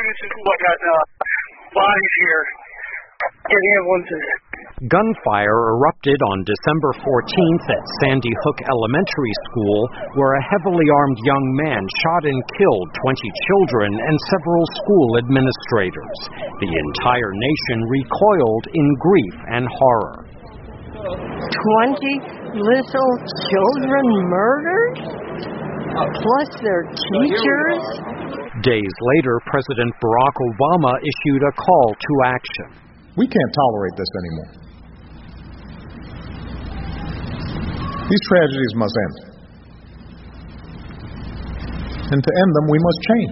this is what got bodies here in ambulances. Gunfire erupted on December 14th at Sandy Hook Elementary School, where a heavily armed young man shot and killed 20 children and several school administrators. The entire nation recoiled in grief and horror. 20 little children murdered? Plus their teachers? Days later, President Barack Obama issued a call to action. We can't tolerate this anymore. These tragedies must end. And to end them, we must change.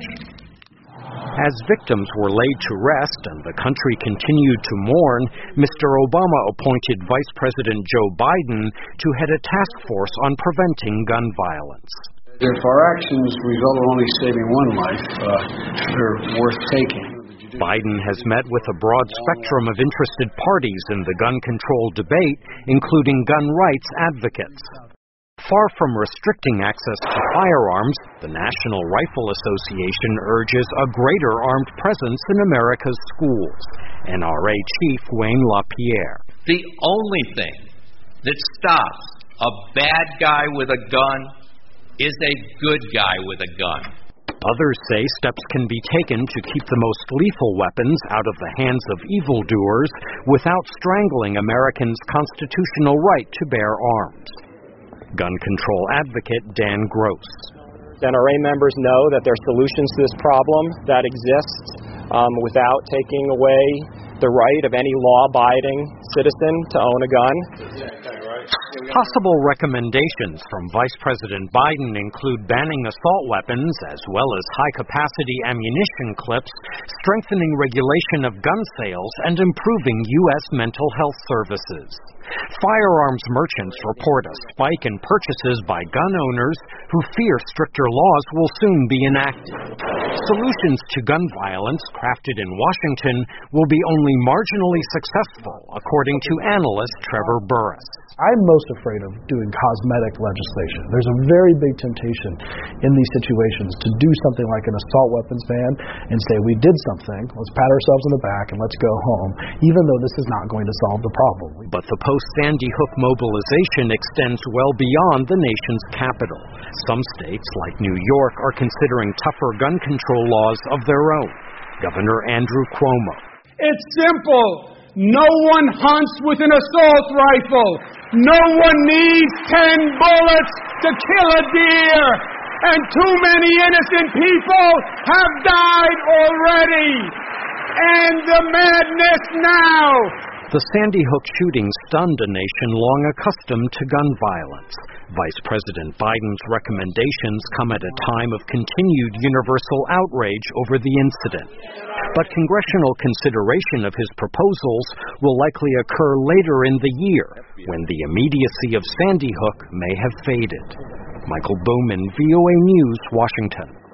As victims were laid to rest and the country continued to mourn, Mr. Obama appointed Vice President Joe Biden to head a task force on preventing gun violence. If our actions result in only saving one life, they're worth taking. Biden has met with a broad spectrum of interested parties in the gun control debate, including gun rights advocates. Far from restricting access to firearms, the National Rifle Association urges a greater armed presence in America's schools. NRA Chief Wayne LaPierre. The only thing that stops a bad guy with a gun is a good guy with a gun. Others say steps can be taken to keep the most lethal weapons out of the hands of evildoers without strangling Americans' constitutional right to bear arms. Gun control advocate Dan Gross. NRA members know that there are solutions to this problem that exist without taking away the right of any law-abiding citizen to own a gun. Possible recommendations from Vice President Biden include banning assault weapons as well as high-capacity ammunition clips, strengthening regulation of gun sales, and improving U.S. mental health services. Firearms merchants report a spike in purchases by gun owners who fear stricter laws will soon be enacted. Solutions to gun violence crafted in Washington will be only marginally successful, according to analyst Trevor Burrus. I'm most afraid of doing cosmetic legislation. There's a very big temptation in these situations to do something like an assault weapons ban and say, we did something, let's pat ourselves on the back and let's go home, even though this is not going to solve the problem. But the post-Sandy Hook mobilization extends well beyond the nation's capital. Some states, like New York, are considering tougher gun control laws of their own. Governor Andrew Cuomo. It's simple. No one hunts with an assault rifle. No one needs 10 bullets to kill a deer. And too many innocent people have died already. End the madness now. The Sandy Hook shooting stunned a nation long accustomed to gun violence. Vice President Biden's recommendations come at a time of continued universal outrage over the incident. But congressional consideration of his proposals will likely occur later in the year, when the immediacy of Sandy Hook may have faded. Michael Bowman, VOA News, Washington.